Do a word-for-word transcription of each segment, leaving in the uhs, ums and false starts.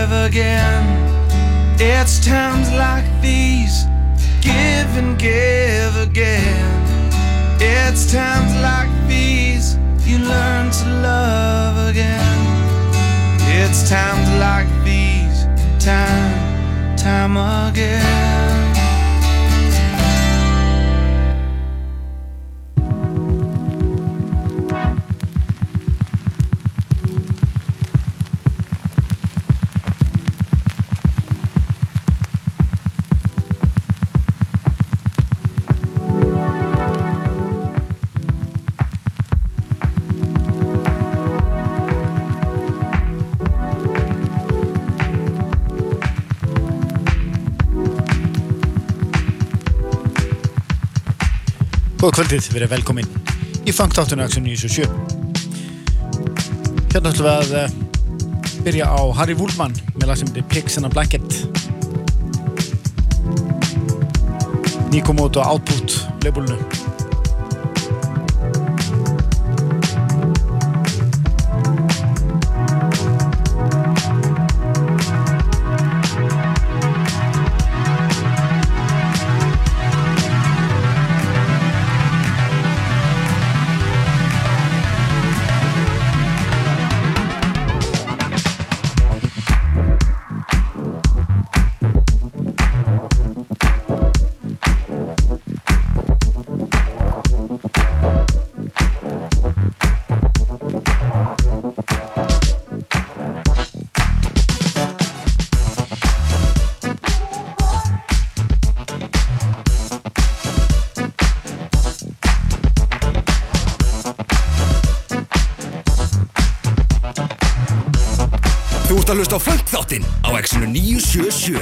give again. It's times like these, give and give again. It's times like these, you learn to love again. It's times like these, time, time again. Góða kvöldið, verið velkomin í Funk-þáttuna Action níu sjö sjö. Hérna ætlum við að uh, byrja á Harry Woolman með lag sem heitir Pigs in a Blanket. Ný kom út á Output labelinu. Þú ert að hlusta á Funk-þáttinn á Action níu sjö sjö.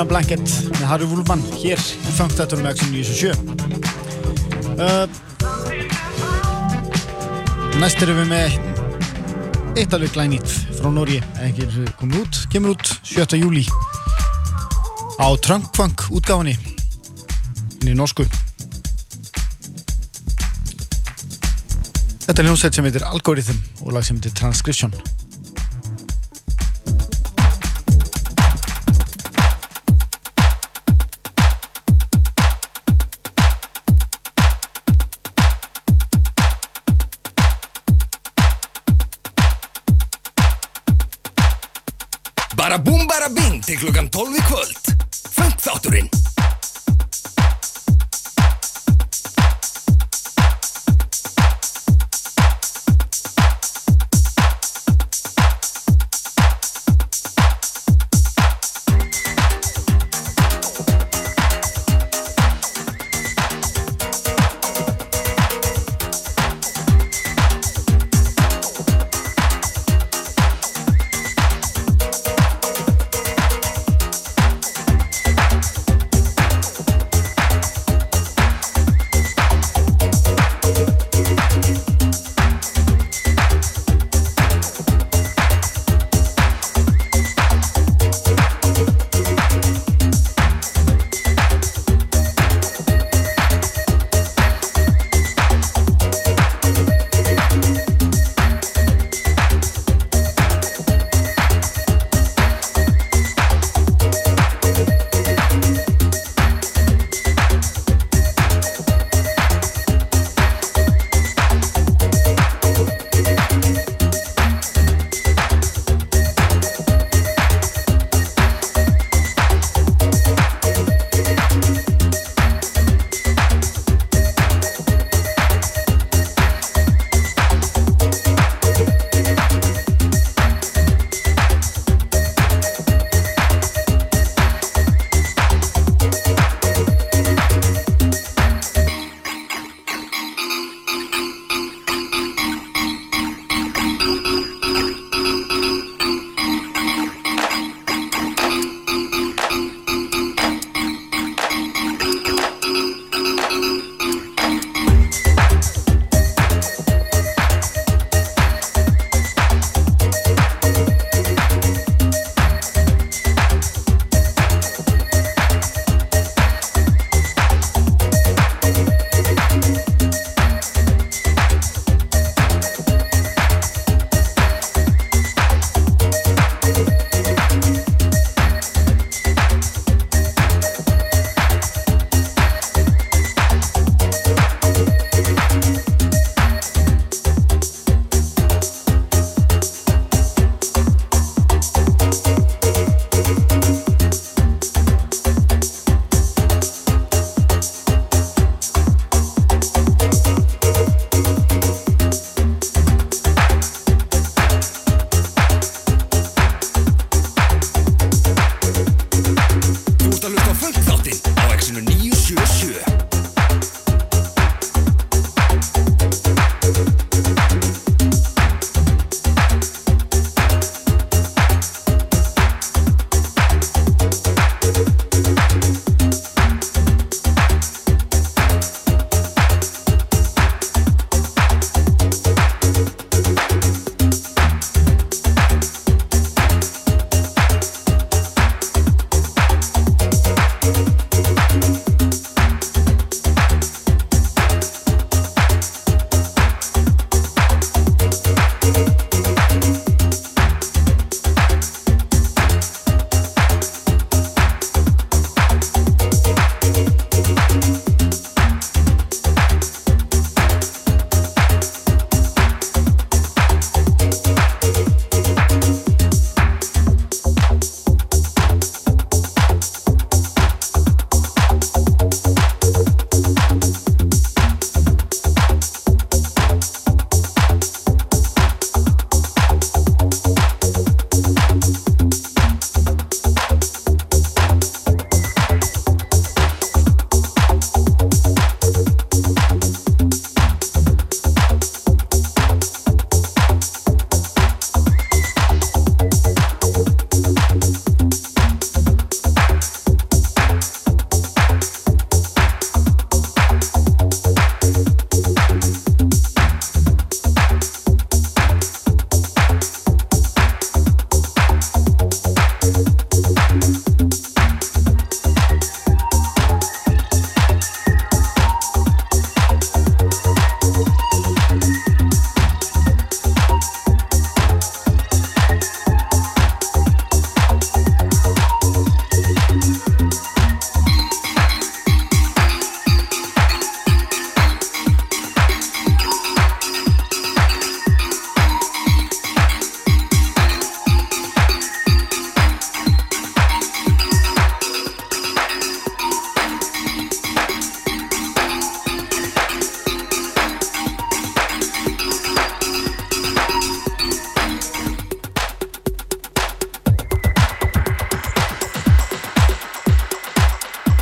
Banana Blanket með Harry Woolman hér í Funkdatornum X níu sjö sjö. Uh, næst erum við með eitt alveg glænýtt frá Noregi, ekki komið út, kemur út sjötta júlí á Trunk Funk útgáfunni inn í norsku. Þetta er hljómsveit sem heitir Algorithm og lag sem heitir Transcription. Bara búm bara bing til klukkan tólf í kvöld. Funkþátturinn.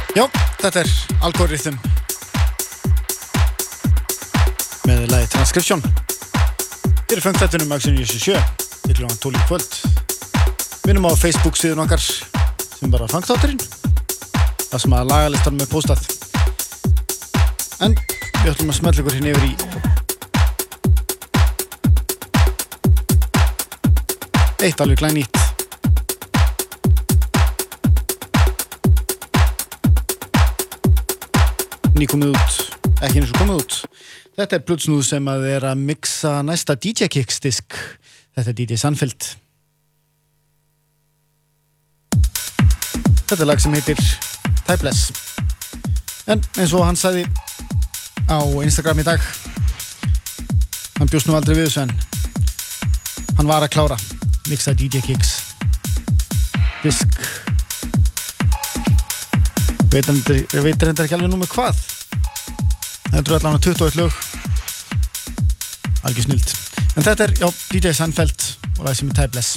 Já, þetta er Algorithm með lagi Transcription fyrir fengþættunum Maxinu níutíu og sjö til klukkan tólf í kvöld. Minnum á Facebook síðan okkar sem bara fengþátturinn það sem að lagalistanum er postað. En við ætlum að smella ykkur hérna yfir í eitt alveg glænýtt. Ný komið út, ekki eins og komið út. Þetta er plötsnúð sem að er að mixa næsta D J Kicks disk. Þetta er D J Sandfeld. Þetta er lag sem heitir Typeless. En eins og hann sagði á Instagram í dag, hann bjóst nú aldrei við þessu en hann var að klára mixa D J Kicks disk. Veit reyndar ekki alveg nú með hvað. Þetta eru allavega tuttugu og eitt lög. Algjör snilt. En þetta er, já, D J Sandfeld og lag sem er Typeless.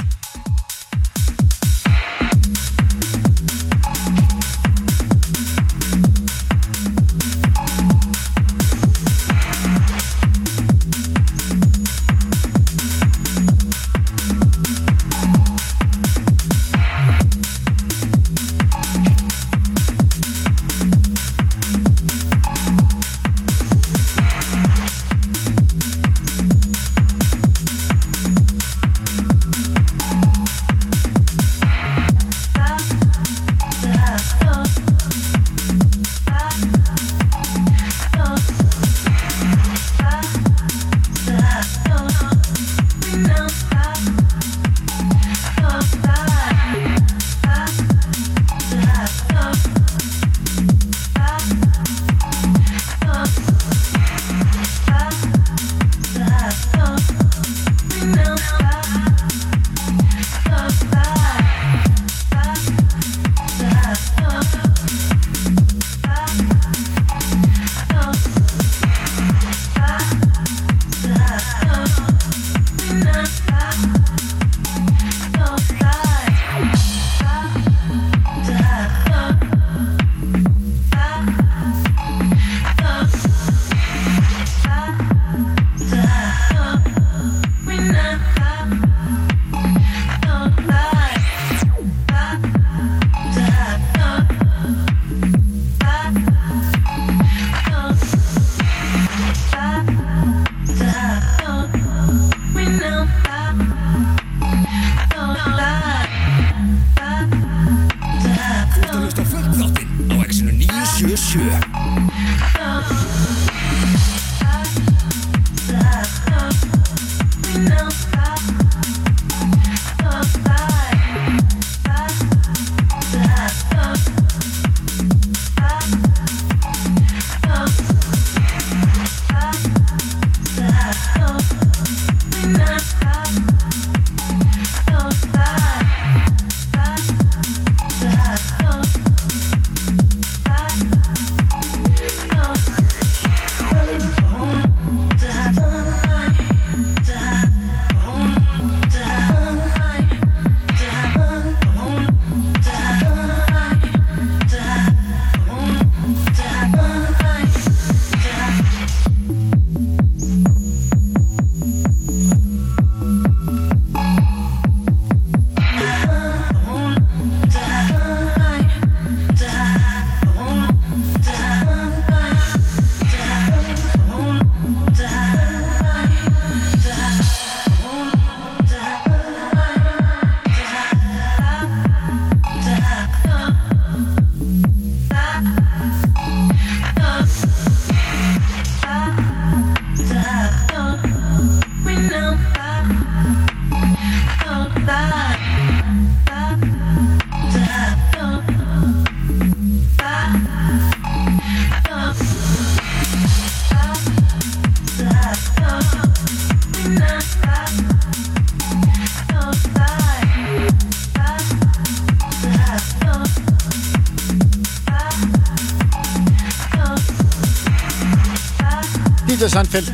D J Sandfeld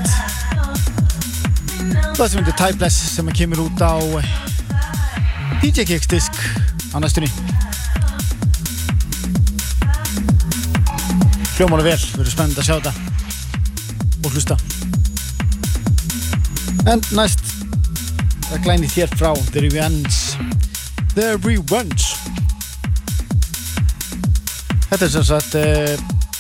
það sem heitir Typeless sem kemur út á D J Kicks disk á næstunni. hljómar vel, verður spennandi að sjá þetta og hlusta. En næst það glænir þér frá The Revenge The Revenge Þetta er sem sagt eh,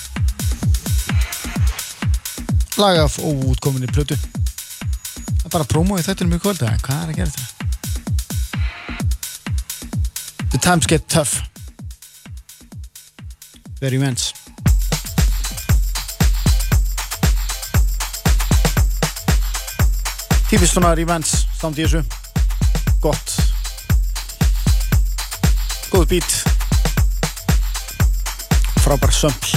lag af óútkominni plötu. Það er bara promo í þættinum í kvöld. Hvað er að gera þetta? The Times Get Tough The Revenge. Típist svona Revenge samt í þessu. Gott. Góð beat. Frábær sömpl.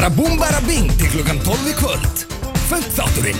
Bara búm bara bing til klukkan tólf í kvöld. Funkþátturinn.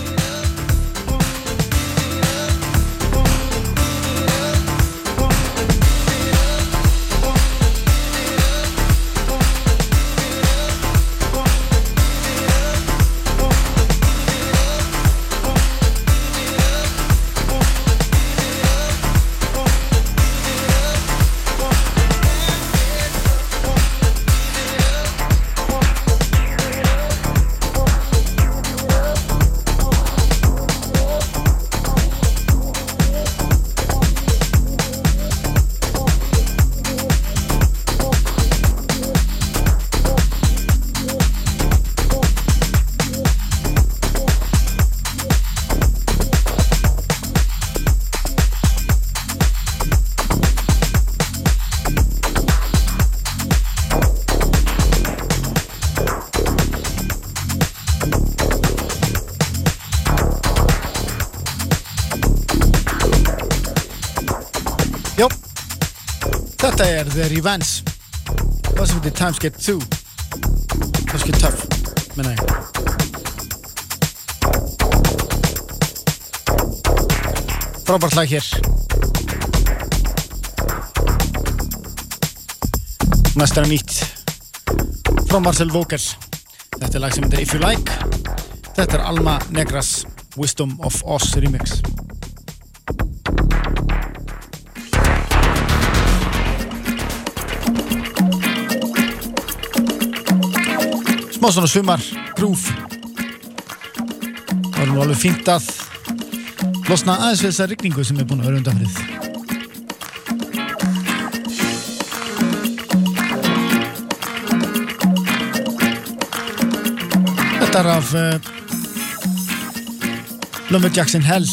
Þetta er The Revenge. Það sem heitir Times Get Two. Times Get Tough, menna ég. Frábært lag hér. Næst er nýtt frá Marcel Vogel. Þetta er lag sem heitir If You Like. Þetta er Alma Negras Wisdom of Oz remix. Smá svona sumar groove. Það er nú alveg fínt að losna aðeins við þessa rigningu sem er búin að vera undanfarið. Þetta er af uh, Lumberjacks in Hell.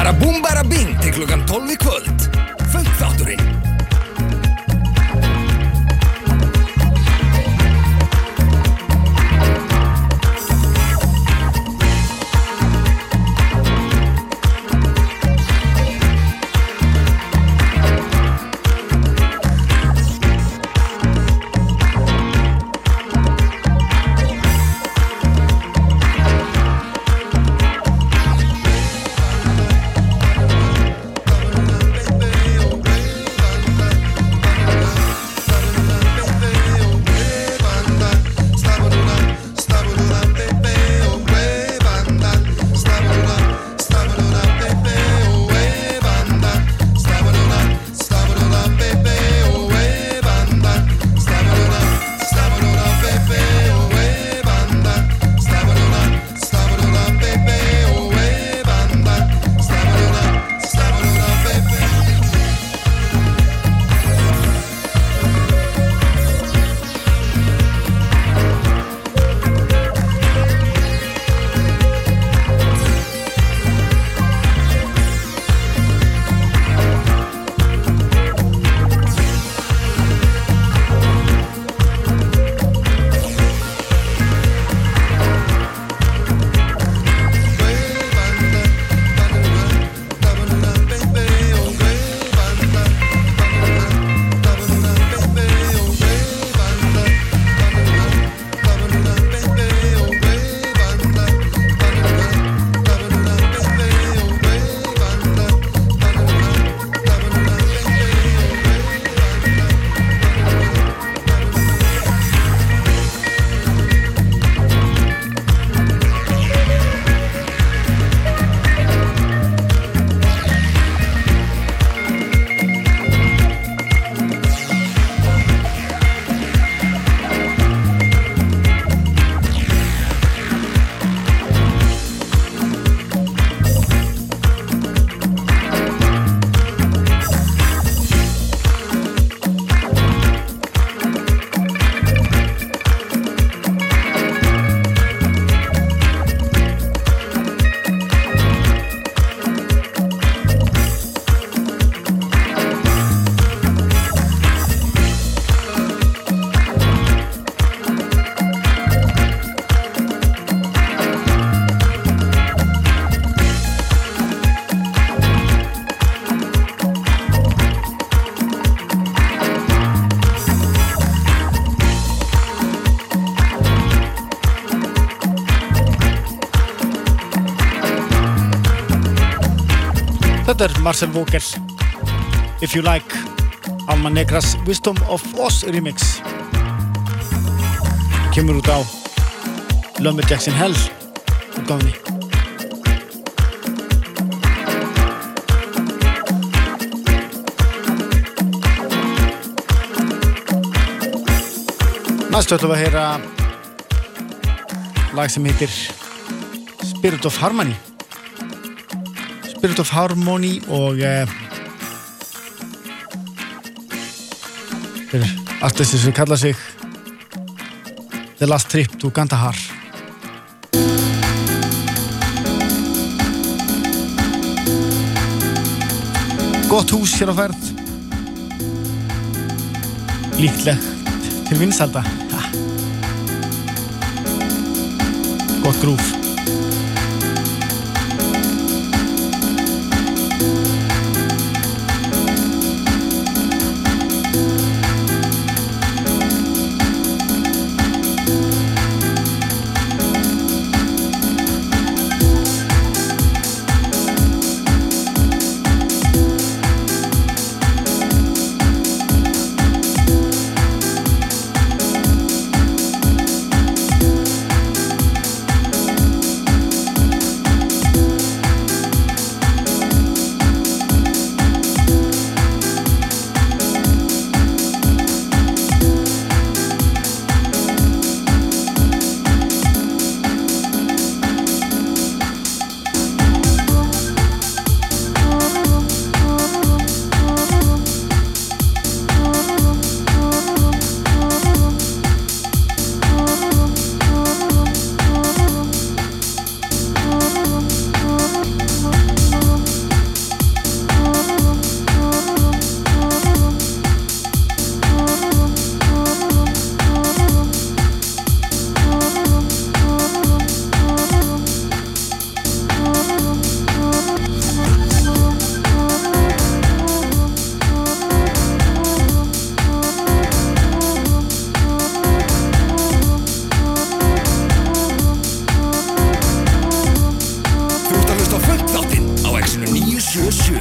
Bara búm bara bing til klukkan tólf í kvöld. Funkþátturinn. Þetta er Marcel Walker, If You Like, Alma Negras Wisdom of Oz remix. Kemur út á Lumberjacks in Hell útgáfunni. Næstu ætlum við að heyra lag sem heitir Spirit of Harmony. Spirit of Harmony og uh, artisti sem kalla sig The Last Trip to Kandahar. Gott hús hér á ferð, líklegt til vinsalda. Gott grúf. sjö.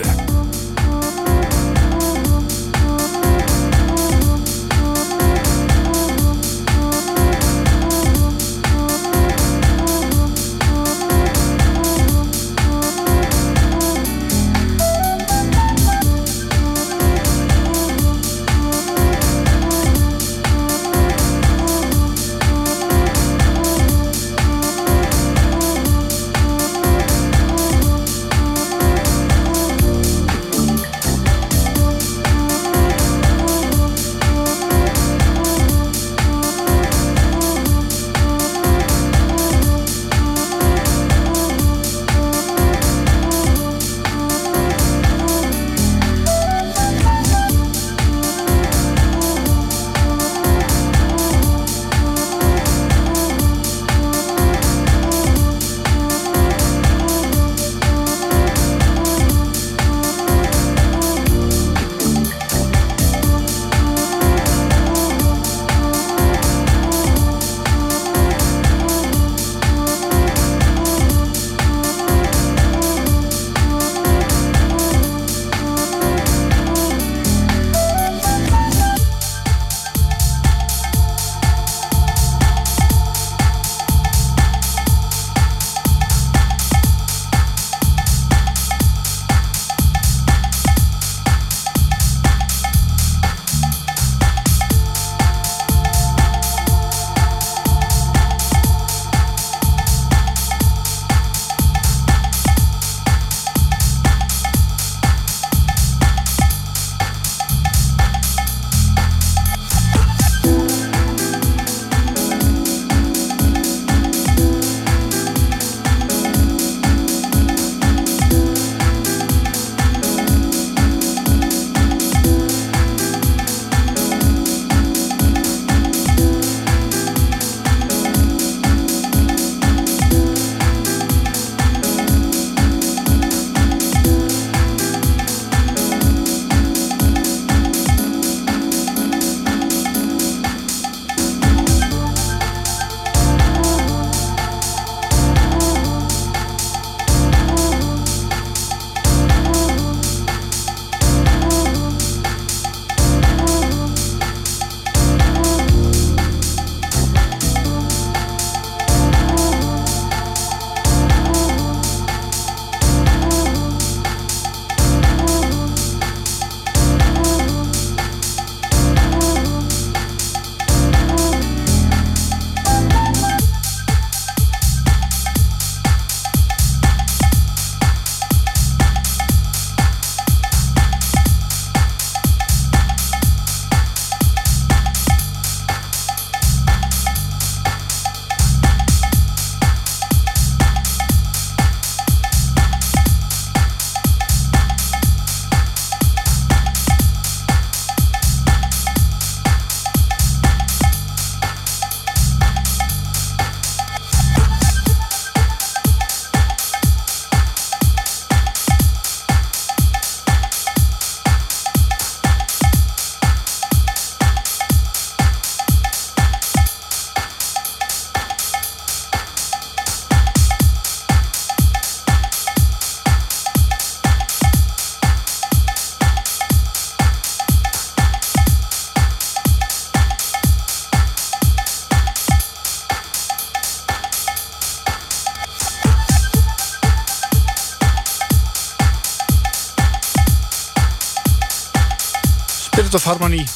Spirit of Harmony,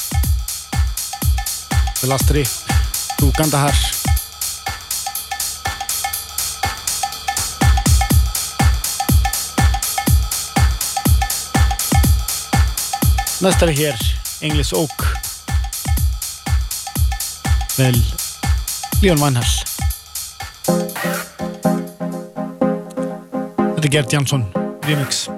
The Last Trip to Kandahar. Næstari hér, English Oak, vel Leon Vænhall. Þetta er Gert Jansson remix.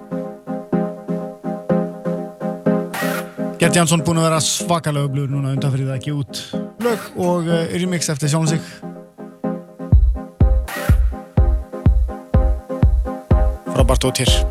Gert Jansson búinn að vera svakalega öflugur núna undanfarið að gefa út lög og uh, remix eftir sjálfan sig. Frábært dót hér.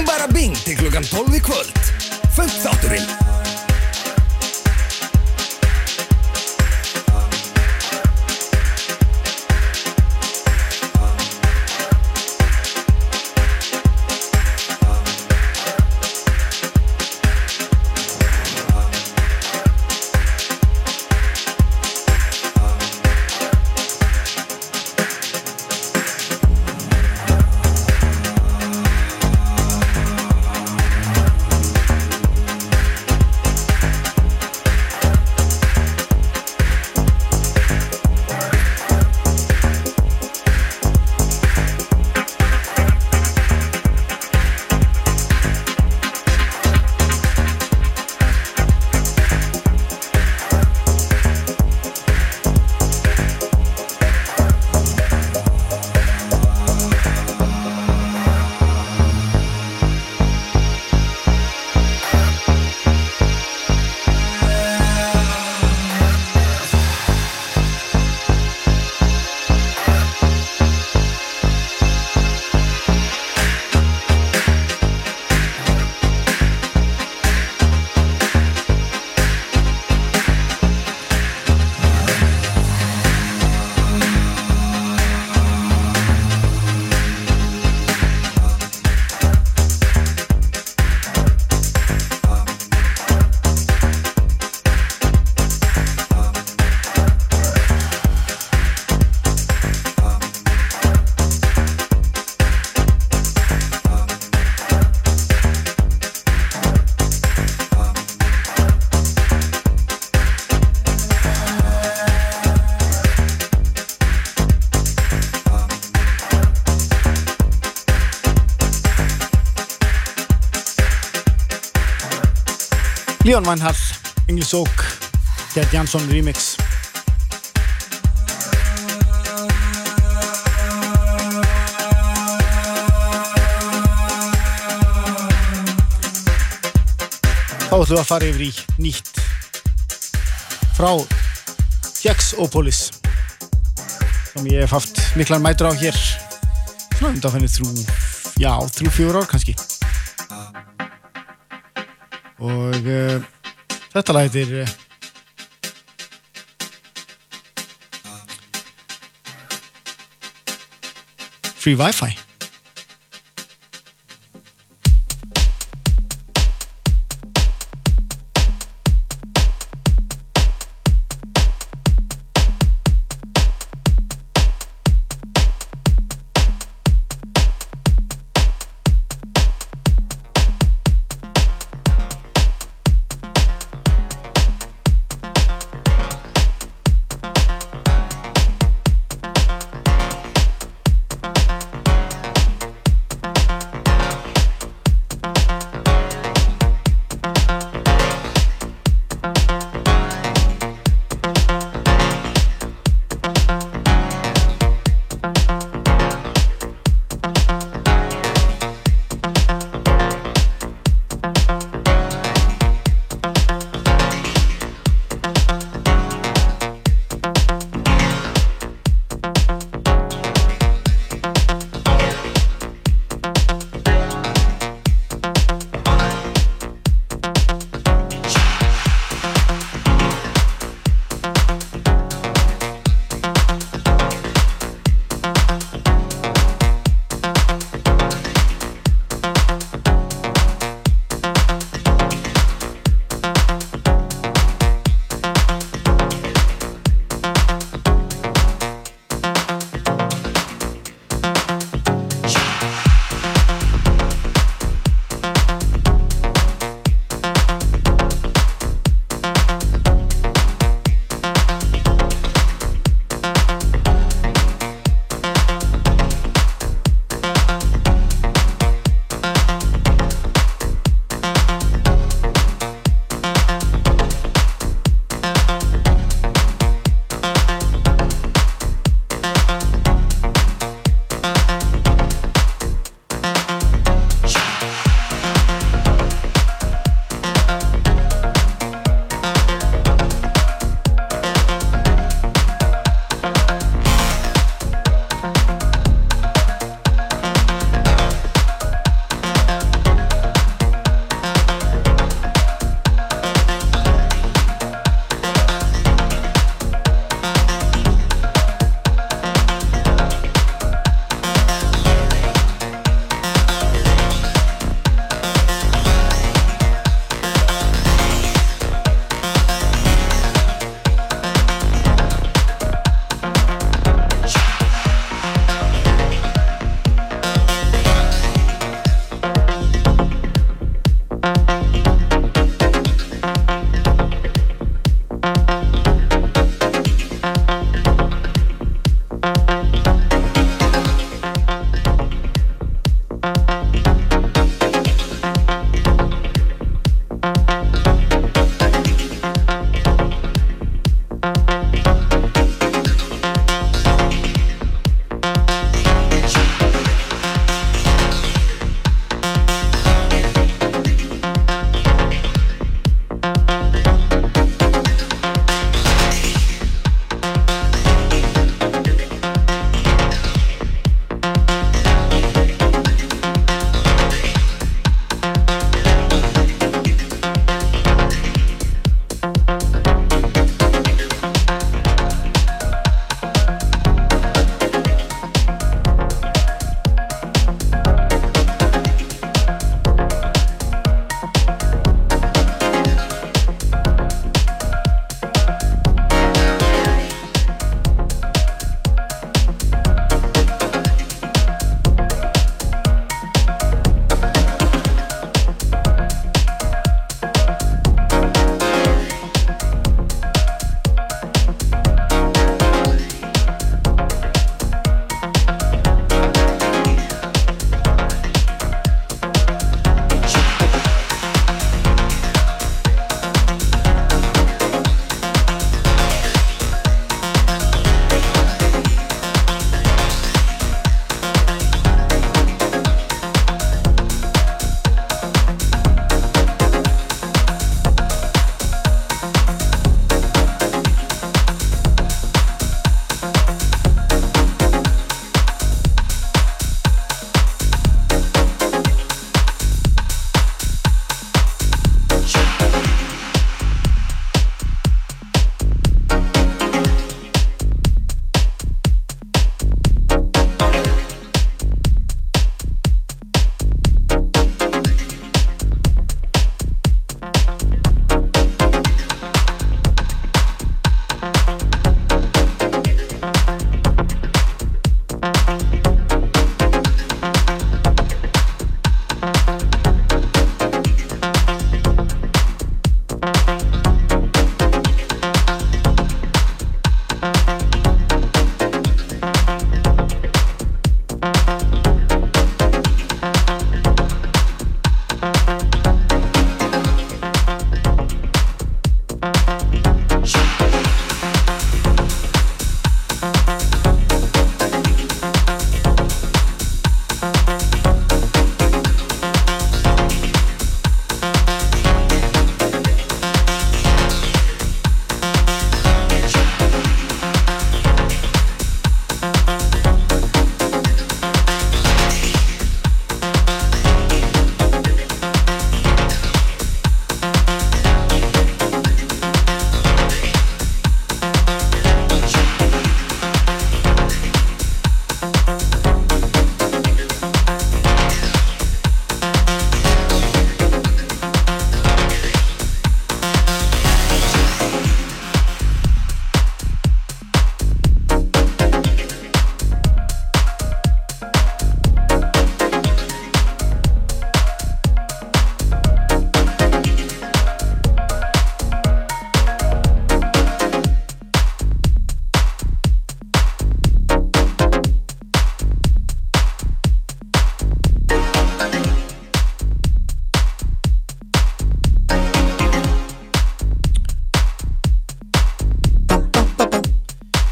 bara bing til klukkan tólf í kvöld. Funk þátturinn. Leon Vynehall, English Oak, Gerd Jansson remix. Þá ætlum við að fara yfir í nýtt frá Jaxopolis sem ég hef haft miklar mætur á hér svona undanfærið þrjú, já, þrjú, fjögur ár kannski. Og uh, þetta lag heitir uh, Free Wi-Fi.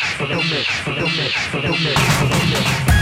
for the mix, for the mix, for the mix, for the mix.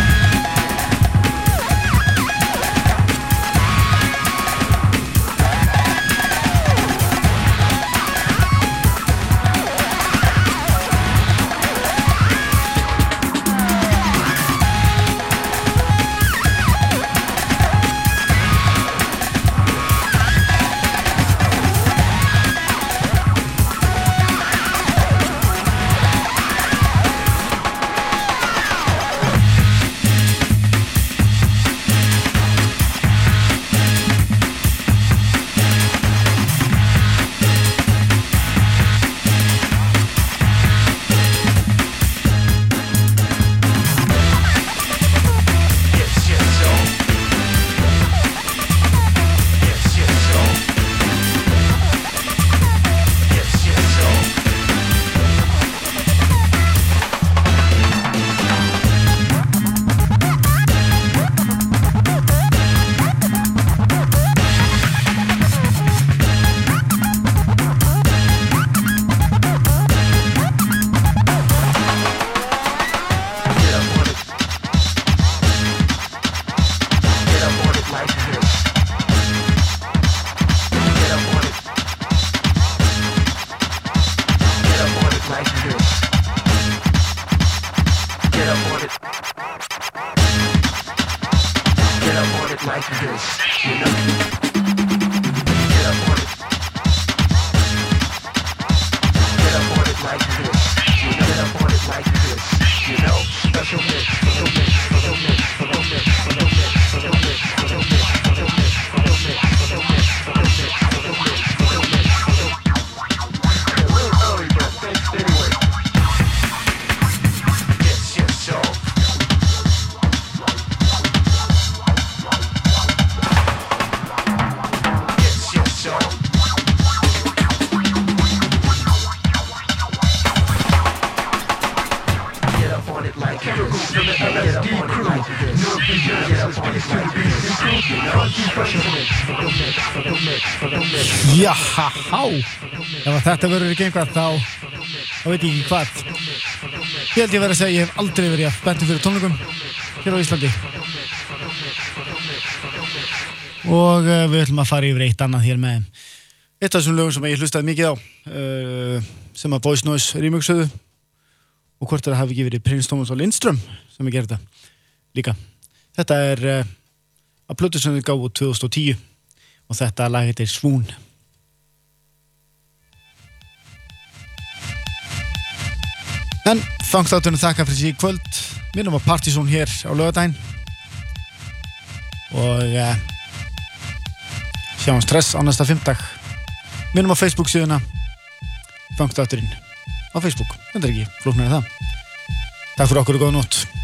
Jáhá, ef þetta verður ekki einhvað þá, þá veit ég ekki hvað. Ég held ég verið að segja, ég hef aldrei verið að spenntur fyrir tónleikum hér á Íslandi. Og uh, við ætlum að fara yfir eitt annað hér með eitt af þessum lögum sem ég hlustaði mikið á, uh, sem að Boys Noise remixuðu, og hvort það hafi ekki verið Prins Thomas og Lindström sem ég gerði þetta líka. Þetta er uh, að plötu sem við gáum tvö þúsund og tíu og þetta lag heitir Swoon. En fangstáttunum þakka fyrir sig í kvöld. Minnum á Partizón hér á laugardaginn. Og uh, sjáum stress á næsta fimmtudag. Minnum á Facebook síðuna Fangstátturinn á Facebook. Þetta er ekki flóknara það. Takk fyrir okkur og góða nótt.